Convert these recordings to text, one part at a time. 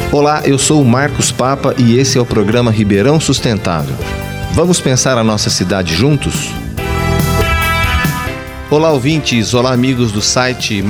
Olá, eu sou o Marcos Papa e esse é o programa Ribeirão Sustentável. Vamos pensar a nossa cidade juntos? Olá, ouvintes! Olá, amigos do site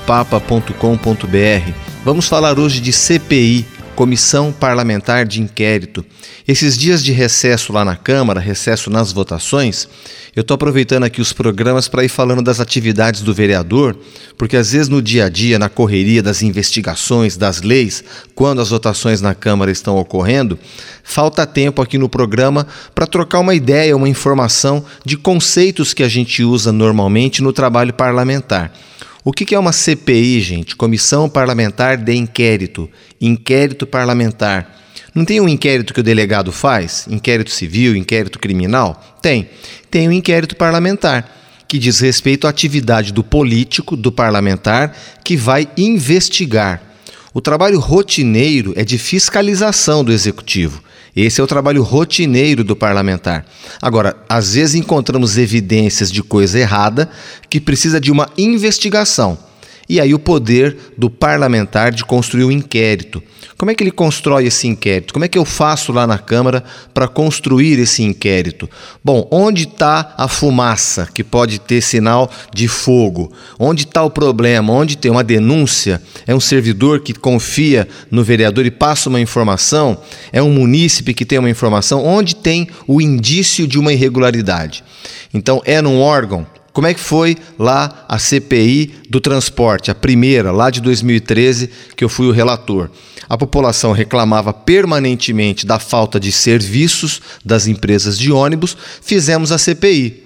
marcospapa.com.br. Vamos falar hoje de CPI, Comissão Parlamentar de Inquérito. Esses dias de recesso lá na Câmara, recesso nas votações, eu estou aproveitando aqui os programas para ir falando das atividades do vereador, porque às vezes no dia a dia, na correria das investigações, das leis, quando as votações na Câmara estão ocorrendo, falta tempo aqui no programa para trocar uma ideia, uma informação de conceitos que a gente usa normalmente no trabalho parlamentar. O que é uma CPI, gente? Comissão Parlamentar de Inquérito. Inquérito parlamentar. Não tem um inquérito que o delegado faz? Inquérito civil, inquérito criminal? Tem. Tem um inquérito parlamentar, que diz respeito à atividade do político, do parlamentar, que vai investigar. O trabalho rotineiro é de fiscalização do executivo. Esse é o trabalho rotineiro do parlamentar. Agora, às vezes encontramos evidências de coisa errada que precisa de uma investigação. E aí o poder do parlamentar de construir um inquérito. Como é que ele constrói esse inquérito? Como é que eu faço lá na Câmara para construir esse inquérito? Bom, onde está a fumaça que pode ter sinal de fogo? Onde está o problema? Onde tem uma denúncia? É um servidor que confia no vereador e passa uma informação? É um munícipe que tem uma informação? Onde tem o indício de uma irregularidade? Então, é num órgão. Como é que foi lá a CPI do transporte, a primeira, lá de 2013, que eu fui o relator? A população reclamava permanentemente da falta de serviços das empresas de ônibus, fizemos a CPI.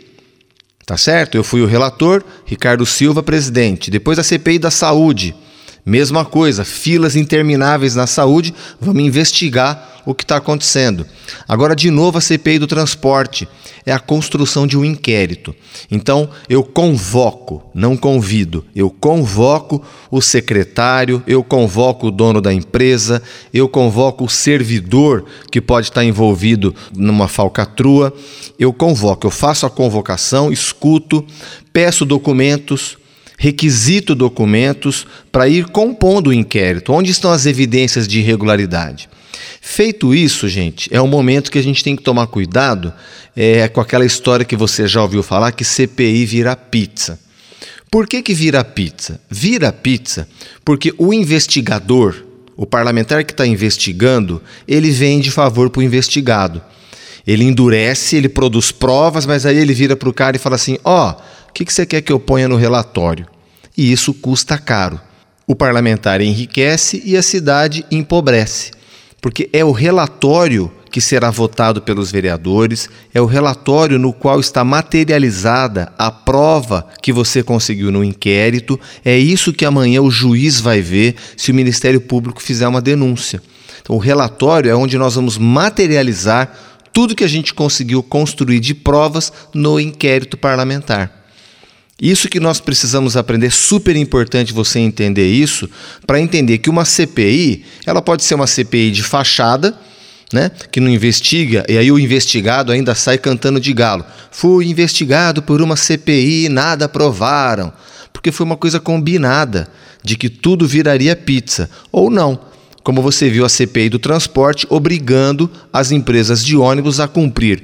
Tá certo? Eu fui o relator, Ricardo Silva, presidente. Depois a CPI da saúde, mesma coisa, filas intermináveis na saúde, vamos investigar o que está acontecendo. Agora, de novo, a CPI do transporte é a construção de um inquérito. Então, eu convoco, não convido, eu convoco o secretário, eu convoco o dono da empresa, eu convoco o servidor que pode estar envolvido numa falcatrua, eu convoco, eu faço a convocação, escuto, peço documentos, requisito documentos para ir compondo o inquérito. Onde estão as evidências de irregularidade? Feito isso, gente, é um momento que a gente tem que tomar cuidado com aquela história que você já ouviu falar, que CPI vira pizza. Por que vira pizza? Vira pizza porque o investigador, o parlamentar que está investigando, ele vem de favor para o investigado. Ele endurece, ele produz provas, mas aí ele vira para o cara e fala assim, o que você quer que eu ponha no relatório? E isso custa caro. O parlamentar enriquece e a cidade empobrece. Porque é o relatório que será votado pelos vereadores, é o relatório no qual está materializada a prova que você conseguiu no inquérito, é isso que amanhã o juiz vai ver se o Ministério Público fizer uma denúncia. Então, o relatório é onde nós vamos materializar tudo que a gente conseguiu construir de provas no inquérito parlamentar. Isso que nós precisamos aprender, super importante você entender isso, para entender que uma CPI, ela pode ser uma CPI de fachada, né, que não investiga, e aí o investigado ainda sai cantando de galo. Fui investigado por uma CPI, nada aprovaram, porque foi uma coisa combinada, de que tudo viraria pizza, ou não. Como você viu a CPI do transporte, obrigando as empresas de ônibus a cumprir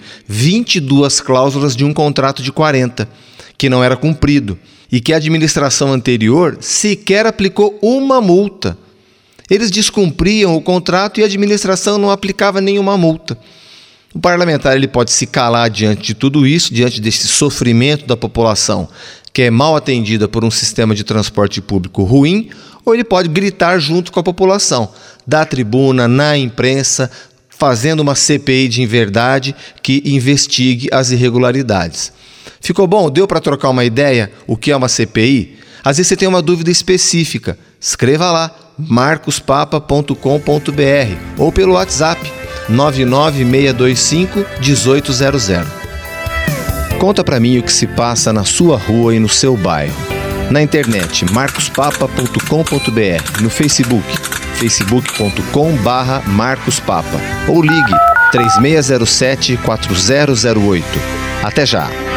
22 cláusulas de um contrato de 40, que não era cumprido, e que a administração anterior sequer aplicou uma multa. Eles descumpriam o contrato e a administração não aplicava nenhuma multa. O parlamentar ele pode se calar diante de tudo isso, diante desse sofrimento da população, que é mal atendida por um sistema de transporte público ruim, ou ele pode gritar junto com a população, da tribuna, na imprensa, fazendo uma CPI de verdade que investigue as irregularidades. Ficou bom? Deu para trocar uma ideia? O que é uma CPI? Às vezes você tem uma dúvida específica. Escreva lá, marcospapa.com.br ou pelo WhatsApp 99625-1800. Conta para mim o que se passa na sua rua e no seu bairro. Na internet, marcospapa.com.br, no Facebook, facebook.com/marcospapa ou ligue 3607-4008. Até já!